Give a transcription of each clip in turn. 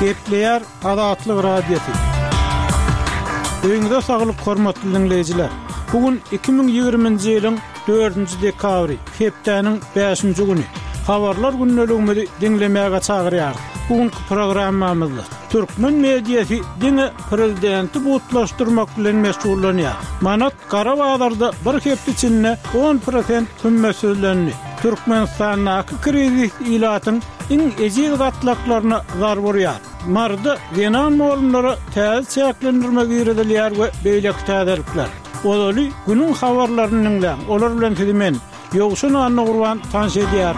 Kepleyer Adatlyk radiosu. Öňde saglyk hormatly dinleyijiler. Bugün 2020-nji ýylyň 4-nji dekabry, hepdeniň 5-nji güni. Habarlar günneligini dinlemäge çagyrýar. Bugünkü programmamyzda Türkmen mediýasy diňe prezidenti butlaşdyrmak bilen meşgullanýar. Manat Garabadarda bir hepde içinde 10% hümmet sözlerini Türkmenistan'daki kriz ilatyň iň ejil gatlaklaryna zar burýar. Marda Venan mollary täze çäklendirmek ýerdilýär we beýleki täzelikler. Olaly günüň habarlaryny dinleň. Olar bilen filmen Ýogşun Anna Gurban tanış edýär.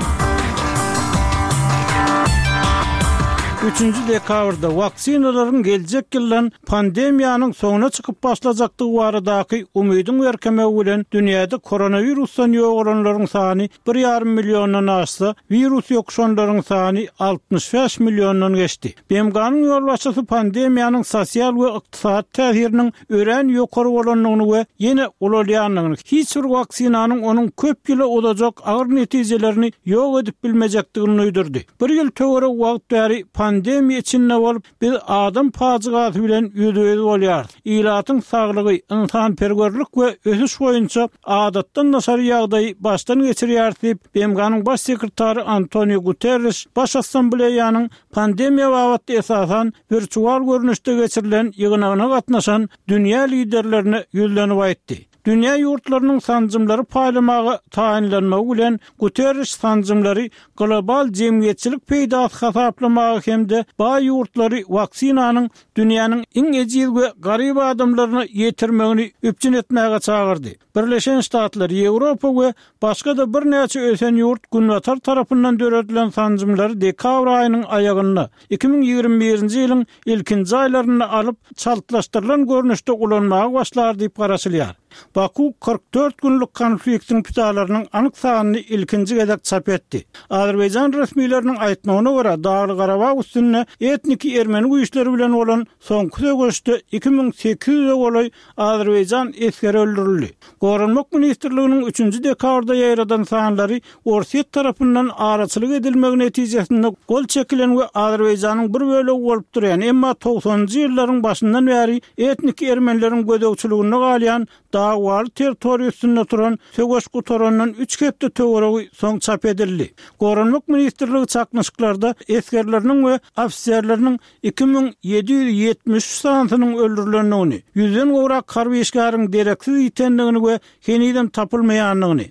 3-nji dekabrda waksinaların geljek ýylyň pandemiýanyň soňuna çykyp başlajakdygy baradaky umydyň berkeme bilen dünýäde koronavirusdan ýoğulanlaryň sany 1,5 milyondan aşsa, virus ýokşanlaryň sany 65 milyondan geçdi. BMG'nyň ýolbaşçysy pandemiýanyň sosial we ykdysady täsiriniň ören ýokary bolanlygyny we ýene ulalýanlygyny, hiç bir vaksinanyň onuň köp ýyla olajak agyr netijelerini ýok edip bilmejekdigini öýdürdi. Bir ýyl töwere wagt bäri pandemiýa içinde bolup biz adam paçygaty bilen ýüzüňiz bolýar. Ilatyň saglygy, insan perwerlik we ösüş boýunça adatdan nasar ýagdaý başdan geçirýär diýip BMG'nyň baş sekretary Antonio Guterres baş assambleýanyň pandemiýa wagtynda esasan virtual görnüşde geçirilen ýygynagyna gatnaşan dünýä liderlerine ýüzlenip aýtdy. Dünya yurtlarının sancımları paylamağı tayinlenmegi bilen Guterres sancımları global jemgyýetçilik peýdasy hasaplamagy hemde ba yurtları vaksinanyň dünýäniň iň ejil we garyp adamlaryna ýetirmegini öpçün etmäge çagyrdy. Birleşen Ştatlar, Ýewropa we başga da bir näçe ösen yurt günwatar tarapyndan döredilen sancımları dekabr aýynyň aýagyna 2021-nji ýylyň ilkinji aýlaryna alyp çaltlaşdyrylan görnüşde ulanmagy başlar diýip garaşylýar. Baku 44 günlük konfliktin pitalarynyň anyk sanyny ilkinji gezek çap etdi. Azerbaýjan resmiýetleriniň aýtmagyna görä Dağly Garabag üstüne etnik ermeni güýçleri bilen bolan soňky sögüşde 2800 goly Azerbaýjan eskeri öldürildi. Gorunmak ministrliginiň 3-nji dekabrda ýaýradan sanlary Orset tarapyndan araçylyk edilmegi netijesinde gol çekilen we Azerbaýjanyň bir bölegi bolup durýan, emma 90-njy ýyllaryň başyndan bäri etnik ermenileriň gödekçiligine galýan Dağwar territoriýasynda turan sögüş gutaranyň 3 hepde töweregi soň çap edildi. Gorunmak ministrligi çaknyşyklarda eskerleriniň we ofisiýerleriniň 2773 sanynyň öldürilendigini, 100-den gowrak harby işgäriň dereksiz ýetendigini we heniden tapylmaýanlygyny,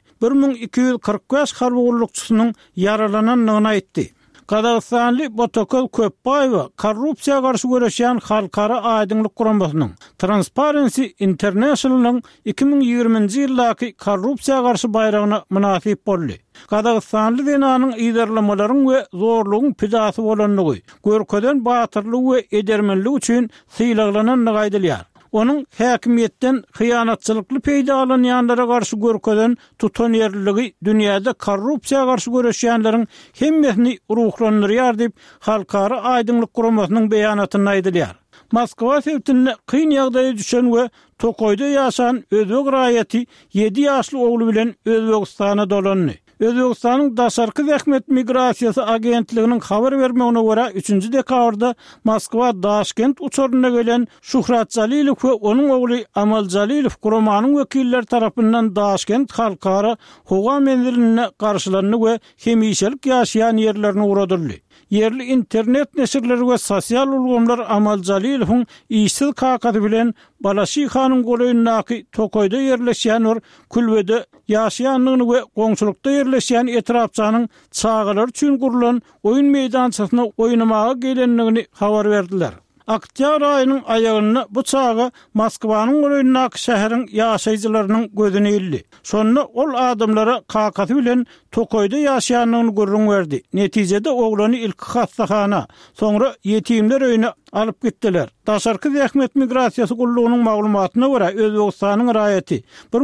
1245 harby gullukçysynyň yaralananlygyny aýtdy. Kazakstanly Botokol Köpbaýewa korrupsiýa garşy görüşýän halkara aýdyňlyk guramasynyň Transparency International'nyň 2020-nji ýyldaky korrupsiýa garşy bayragyna münasip boldy. Kazakstanly denanyň ýerlemelerin we zorlugyň pidasy bolanlygy, görkeden batyrlyk we edermenlik üçin syýlaglanyny gaýdylýar. Onun häkimiýetden hyýanatçylykly peýda alanýanlara garşy görkeden tutan ýerligi dünýäde korrupsiýa garşy görüşýänleriň hemmesini ruhlandyrýar diýip halkara aýdyňlyk guramasynyň beýanatyny aýdylýar. Moskwa sewtine kyn ýagdaýa düşen we Tokoyda ýaşan özbek raýaty 7 ýaşly ogly bilen Özbekistana dolandy. Özbekistanyň daşarky zähmet migrasiýasy agentliginiň habar bermegine görä 3-nji dekabrda Moskwa Daşkent uçuryna gelen Şuhrat Jalilow we onuň ogly Amal Jalilow guramanyň wekilleri tarapyndan Daşkent halkara howa menziline garşylanyny we hemişelik ýaşaýan ýerlerini uradyldy. Yerli internet neşirleri we sosial ulgamlar Amal Jalilowyň işsiz kakaty bilen Balaşy hanyň goýundaky Tokoyda ýerleşýän kulbede ýaşaýanlygyny we goňçulukda ýerleşýän etrapçanyň çağalar üçin gurulan oýun meýdançasyna oýnamaga gelenligini habar berdiler. Oktyabr aýynyň aýagyna bu çağa Moskwanyň goýundaky şäheriň ýaşaýjylarynyň gözüne ildi. Şonda ol adamlara kakaty bilen Tokoyda ýaşaýanlygyny görüň berdi. Netijede oglany ilk hastahana, soňra ýetimler öýüne alyp gitdiler. Daşarky zähmet migrasiýasy gullugynyň maglumatyna görä Özbekistanyň raýaty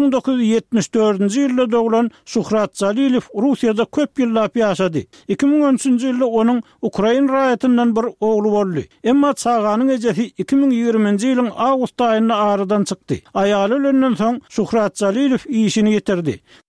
1974-nji ýylda doglan Şuhrat Jalilow Russiýada köp ýyllap ýaşady. 2013-nji ýylda onuň Ukraina raýatyndan bir ogly boldy. Emma çağanyň ejesi 2020-nji ýylyň awgust aýyna aradan çykdy. Aýaly ölenden soň Şuhrat Jalilow işini ýetirdi.